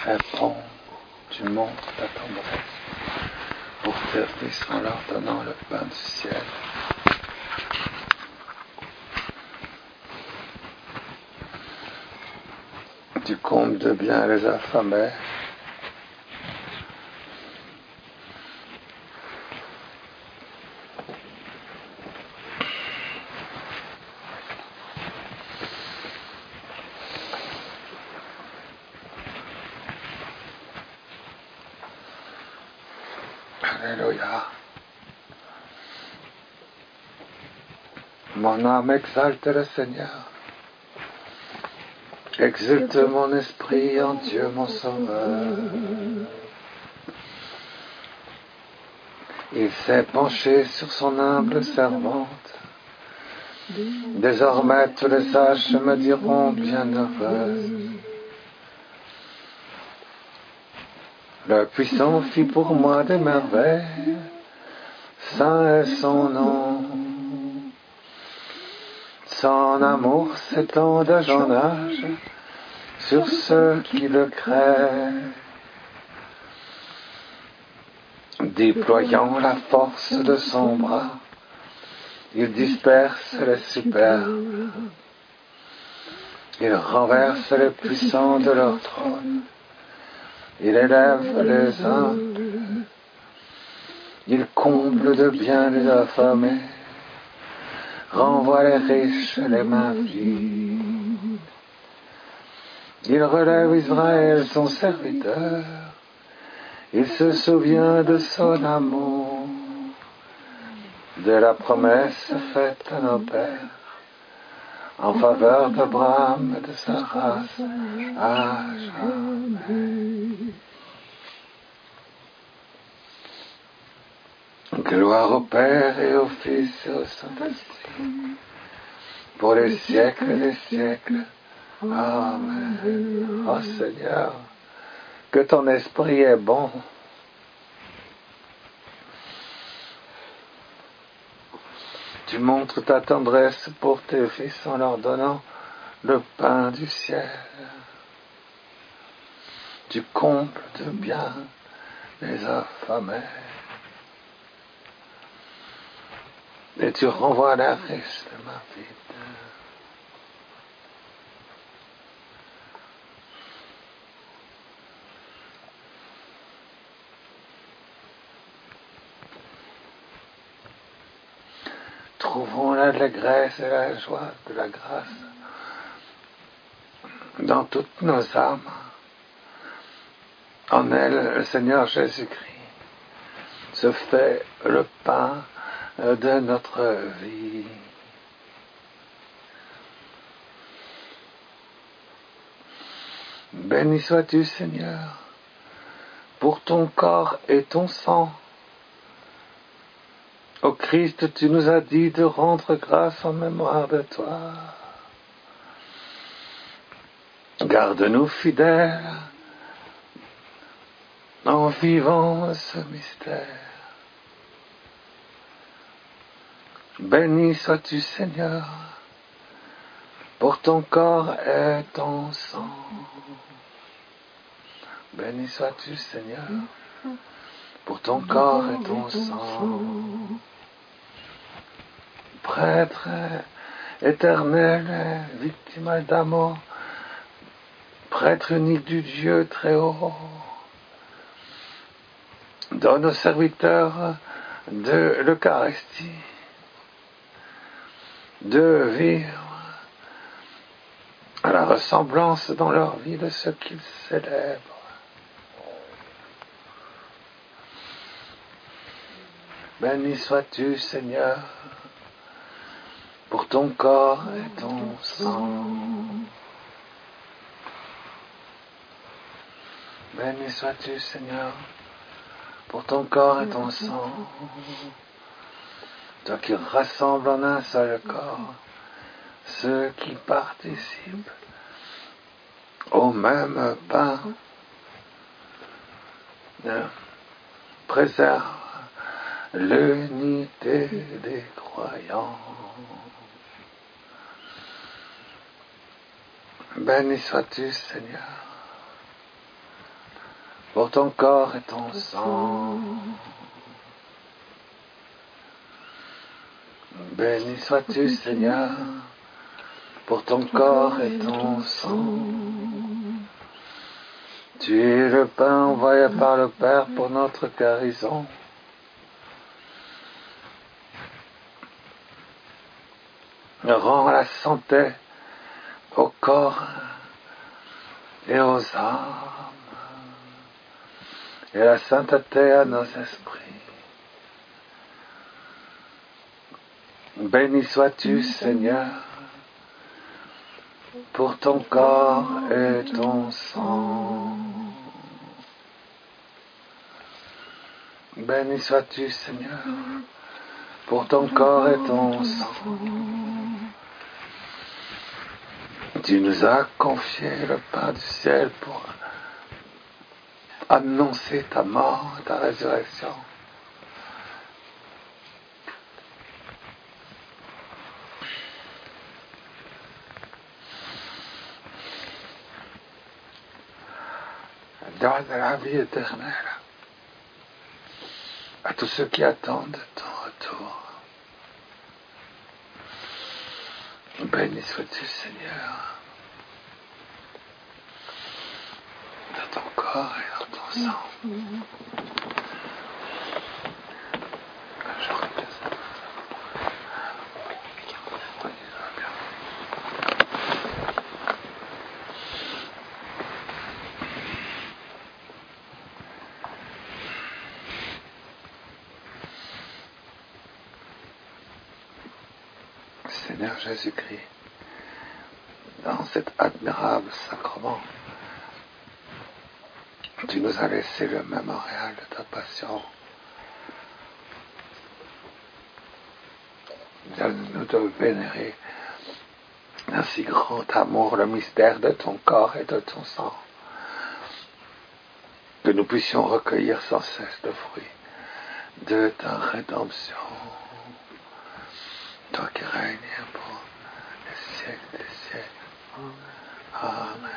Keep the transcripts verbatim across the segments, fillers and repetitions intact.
Réponds, tu montres ta tendresse pour tes fils en leur donnant le pain du ciel. Tu combles de bien les affamés. Alléluia. Mon âme exalte le Seigneur. Exulte mon esprit en Dieu mon Sauveur. Il s'est penché sur son humble servante. Désormais tous les sages me diront bienheureuse. Le puissant fit pour moi des merveilles. Saint est son nom. Son amour s'étend d'âge en âge sur ceux qui le craignent. Déployant la force de son bras, il disperse les superbes. Il renverse les puissants de leur trône. Il élève les humbles. Il comble de bien les affamés. Renvoie les riches les mains vides. Il relève Israël son serviteur. Il se souvient de son amour, de la promesse faite à nos pères, en faveur d'Abraham et de sa race à jamais. Gloire au Père et au Fils et au Saint-Esprit, pour les siècles des siècles. Amen. Oh Seigneur, que ton esprit est bon. Tu montres ta tendresse pour tes fils en leur donnant le pain du ciel. Tu combles de bien les affamés. Et tu renvoies la riche de ma vie. Trouvons l'allégresse et la joie de la grâce dans toutes nos âmes. En elle, le Seigneur Jésus-Christ se fait le pain de notre vie. Béni sois-tu, Seigneur, pour ton corps et ton sang. Ô Christ, tu nous as dit de rendre grâce en mémoire de toi. Garde-nous fidèles en vivant ce mystère. Béni sois-tu, Seigneur, pour ton corps et ton sang. Béni sois-tu, Seigneur, pour ton corps et ton sang. Prêtre éternel, victime d'amour, prêtre unique du Dieu très haut, donne aux serviteurs de l'Eucharistie de vivre à la ressemblance dans leur vie de ce qu'ils célèbrent. Béni sois-tu, Seigneur, pour ton corps et ton sang. Béni sois-tu, Seigneur, pour ton corps et ton sang. Toi qui rassembles en un seul corps ceux qui participent au même pain, préserve l'unité des croyants. Béni sois-tu, Seigneur, pour ton corps et ton sang. Béni sois-tu, Seigneur, pour ton corps et ton sang. Tu es le pain envoyé par le Père pour notre guérison. Rends la santé au corps et aux âmes, et la sainteté à nos esprits. Béni sois-tu, Seigneur, pour ton corps et ton sang. Béni sois-tu, Seigneur, pour ton corps et ton sang. Tu nous as confié le pain du ciel pour annoncer ta mort et ta résurrection. Donne la vie éternelle à tous ceux qui attendent ton retour. Béni sois-tu, Seigneur, dans ton corps et dans ton sang. Je répète ça. Oui, ça va bien. Seigneur Jésus-Christ, dans cet admirable sacrement, tu nous as laissé le mémorial de ta passion. Donne-nous de vénérer d'un si grand amour le mystère de ton corps et de ton sang, que nous puissions recueillir sans cesse le fruit de ta rédemption. Toi qui règnes pour les siècles des siècles. Amen.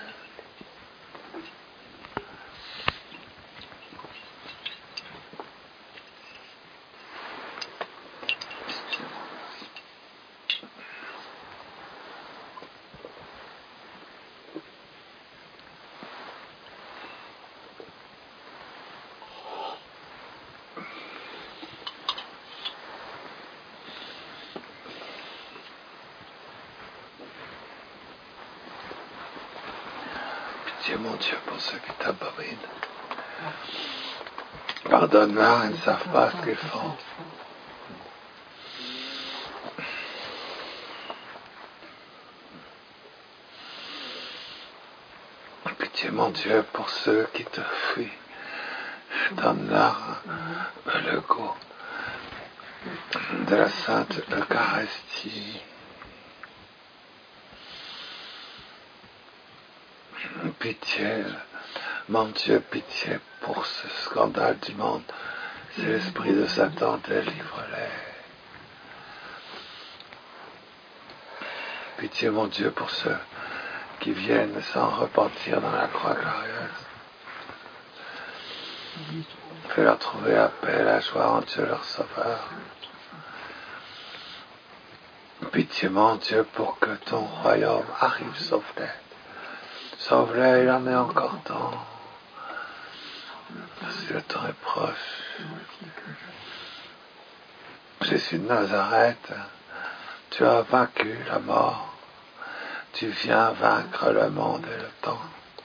Pitié, mon Dieu, pour ceux qui t'abominent. Pardonne-leur, ils ne savent pas ce qu'ils font. Pitié, mon Dieu, pour ceux qui te fuient. Donne-leur le goût de la Sainte Eucharistie. Pitié, mon Dieu, pitié pour ce scandale du monde. C'est l'esprit de Satan, délivre-les. Pitié, mon Dieu, pour ceux qui viennent sans repentir dans la croix glorieuse. Fais-leur trouver la paix et la joie en Dieu leur Sauveur. Pitié, mon Dieu, pour que ton royaume arrive, sauve-les. Sauve-les, il en est encore temps. Parce que le temps est proche. Jésus de Nazareth, tu as vaincu la mort. Tu viens vaincre le monde et le temps.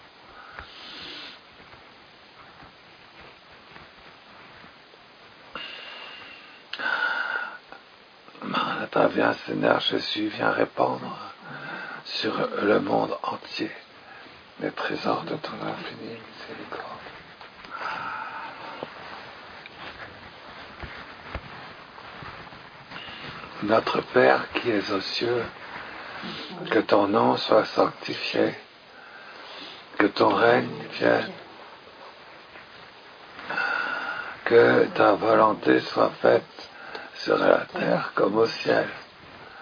Maranatha, viens, Seigneur Jésus, viens répandre sur le monde entier les trésors de ton infinie miséricorde. Notre Père qui es aux cieux, que ton nom soit sanctifié, que ton règne vienne, que ta volonté soit faite sur la terre comme au ciel.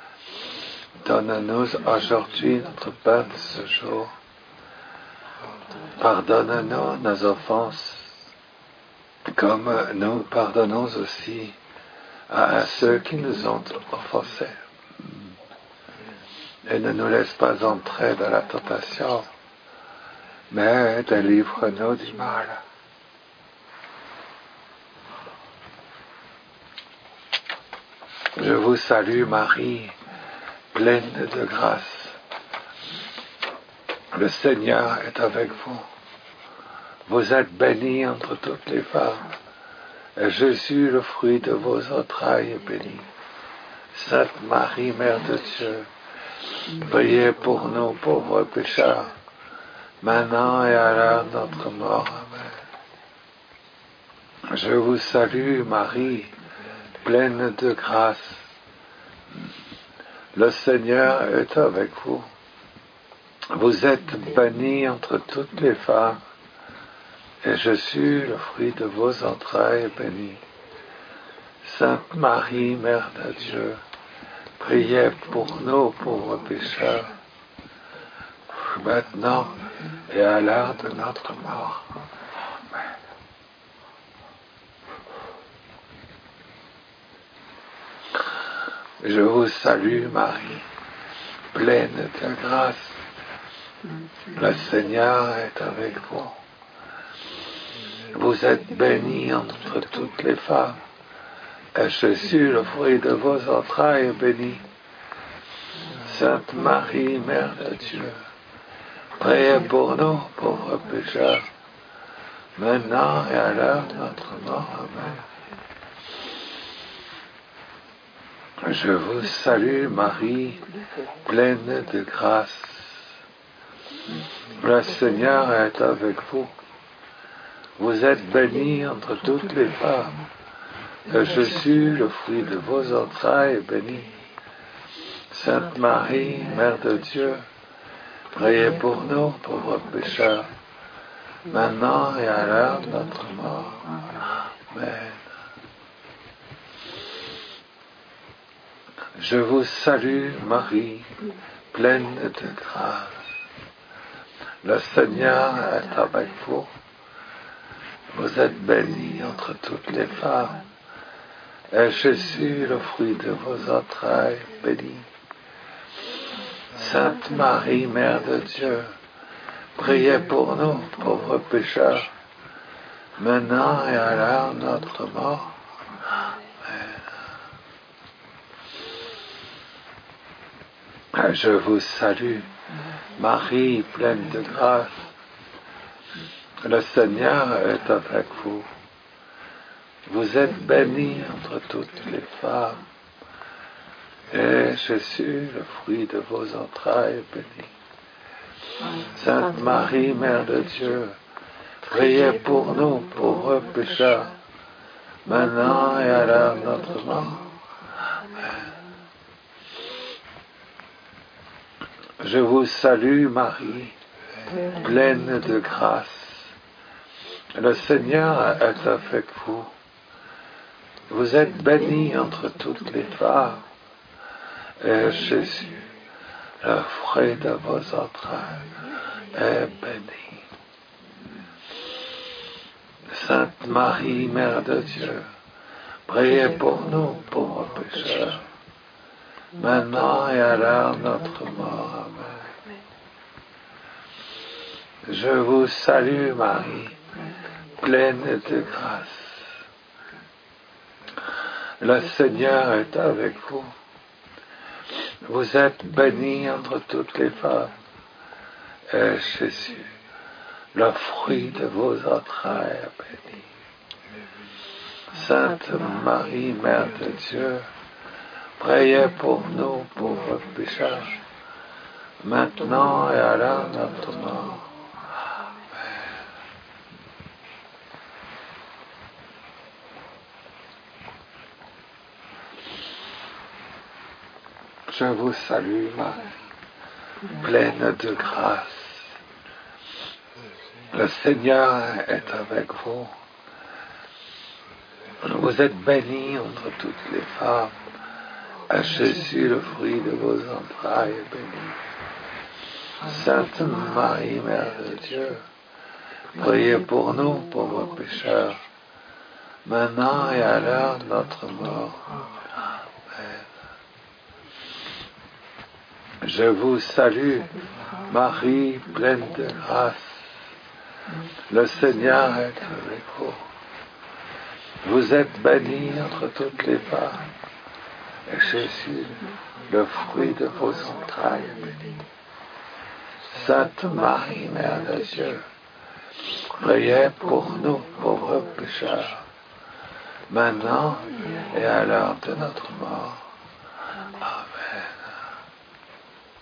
Donne-nous aujourd'hui notre pain de ce jour. Pardonne-nous nos offenses, comme nous pardonnons aussi à ceux qui nous ont offensés. Et ne nous laisse pas entrer dans la tentation, mais délivre-nous du mal. Je vous salue Marie, pleine de grâce. Le Seigneur est avec vous. Vous êtes bénie entre toutes les femmes, et Jésus, le fruit de vos entrailles, est béni. Sainte Marie, Mère de Dieu, priez pour nous pauvres pécheurs, maintenant et à l'heure de notre mort. Amen. Je vous salue Marie, pleine de grâce. Le Seigneur est avec vous. Vous êtes bénie entre toutes les femmes, et Jésus, le fruit de vos entrailles, est béni. Sainte Marie, Mère de Dieu, priez pour nous pauvres pécheurs, maintenant et à l'heure de notre mort. Amen. Je vous salue Marie, pleine de grâce. Le Seigneur est avec vous. Vous êtes bénie entre toutes les femmes, et Jésus, le fruit de vos entrailles, est béni. Sainte Marie, Mère de Dieu, priez pour nous, pauvres pécheurs, maintenant et à l'heure de notre mort. Amen. Je vous salue Marie, pleine de grâce. Le Seigneur est avec vous. Vous êtes bénie entre toutes les femmes, et Jésus, le fruit de vos entrailles, est béni. Sainte Marie, Mère de Dieu, priez pour nous, pauvres pécheurs, maintenant et à l'heure de notre mort. Amen. Je vous salue, Marie, pleine de grâce. Le Seigneur est avec vous. Vous êtes bénie entre toutes les femmes, et Jésus, le fruit de vos entrailles, est béni. Sainte Marie, Mère de Dieu, priez pour nous, pauvres pécheurs, maintenant et à l'heure de notre mort. Amen. Je vous salue, Marie, pleine de grâce. Le Seigneur est avec vous. Vous êtes bénie entre toutes les femmes, et Jésus, le fruit de vos entrailles, est béni. Sainte Marie, Mère de Dieu, priez pour nous, pauvres pécheurs, maintenant et à l'heure de notre mort. Amen. Je vous salue, Marie, pleine de grâce. Le Seigneur est avec vous. Vous êtes bénie entre toutes les femmes, et Jésus, le fruit de vos entrailles, est béni. Sainte Marie, Mère de Dieu, priez pour nous, pauvres pécheurs, maintenant et à l'heure de notre mort. Amen. Je vous salue, Marie, pleine de grâce. Le Seigneur est avec vous. Vous êtes bénie entre toutes les femmes, et Jésus, le fruit de vos entrailles, est béni. Sainte Marie, Mère de Dieu, priez pour nous, pauvres pécheurs, maintenant et à l'heure de notre mort. Je vous salue, Marie, pleine de grâce. Le Seigneur est avec vous. Vous êtes bénie entre toutes les femmes, et Jésus, le fruit de vos entrailles, est béni. Sainte Marie, Mère de Dieu, Priez pour nous, pauvres pécheurs, maintenant et à l'heure de notre mort. Amen. Je vous salue, Marie, pleine de grâce. Le Seigneur est avec vous. Vous êtes bénie entre toutes les femmes, et Jésus, le fruit de vos entrailles, est béni. Sainte Marie, Mère de Dieu, priez pour nous, pauvres pécheurs, maintenant et à l'heure de notre mort.